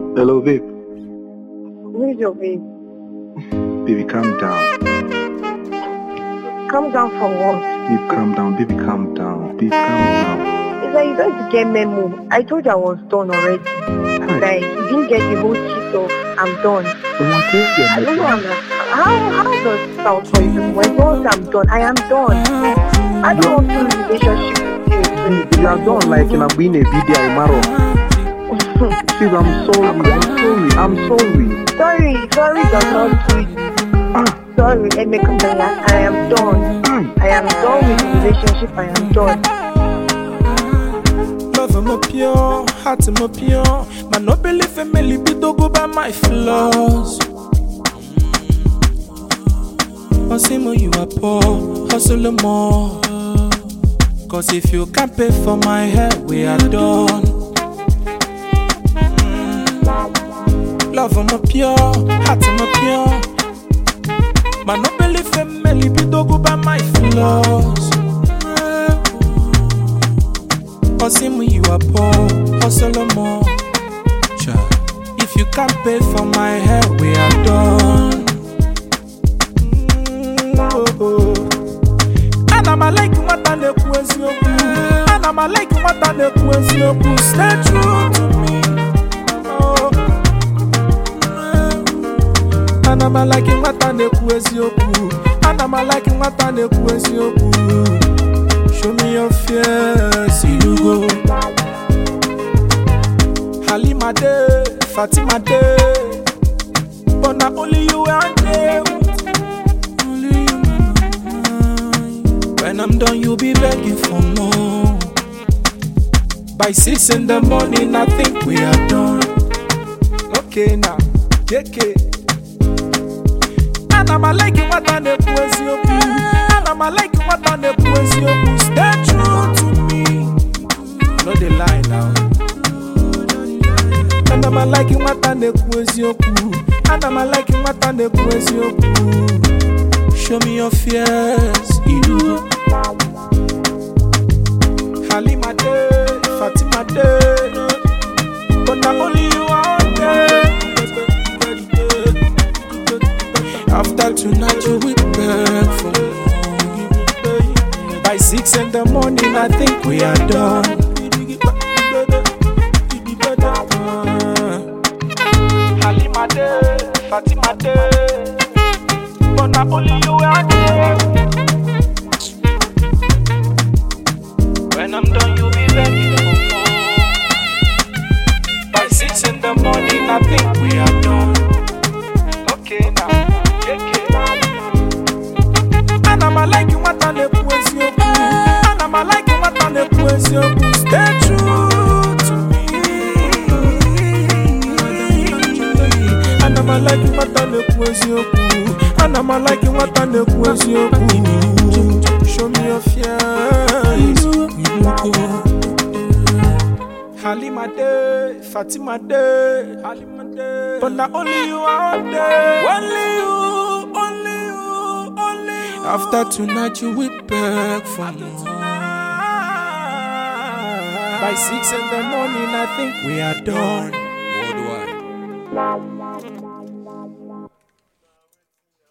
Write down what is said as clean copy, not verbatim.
Hello, babe. Who's your babe? Baby, calm down. Calm down for what? Babe, calm down. Baby, calm down. Babe, calm down. It's like you don't get memo. I told you I was done already. Hi. Like you didn't get the whole shit of I'm done. I don't know how does it sound for you? When once I'm done, I am done. I don't want to relationship with you. You are done like in a being a video tomorrow. Babe, I'm sorry. I'm sorry. Sorry does not do it. Sorry, let me come back. I am done. I am done with the relationship. I am done. Love me pure, heart me pure. Man, no believe in me, libido go by my flaws. Osimo, you are poor, hustle more. Cause if you can't pay for my hair, we are done. Love me pure, heart me pure. Man, no believe in me, libido go by my flaws. Osimo, you are poor, hustle more. If you can't pay for my hair, we are done. And I'm like what I know, and I'm like what I know, stay true to me. And I'm like what I know, and I'm like what I know. Show me your fears, you go. Halima day, Fatima day, but not only you are there. Only you, when I'm done, you'll be begging for more. By 6 in the morning, I think we are done. Okay now, okay. And I'm liking what I know, and I'm liking what I know. Stay true to me. No they lie now. And I'm liking what I know, and I'm liking what I know. Show me your fears, you. Halima day, Fatima day, but not only you are there. After tonight, you will beg for me. By 6 in the morning, I think we are done. Halima day, Fatima day, but not only you are there. When I'm done, you'll be begging for more. By 6 in the morning, I think we are done. Okay now. And I'm liking what I know, and I'm liking what I know. Stay true to me. And I'm liking what I know, and I'm liking what I know. Show me your fears. Halima day, Fatima day, but not only you are there. Only you. After tonight, you will beg for more. By 6 in the morning, I think we are done.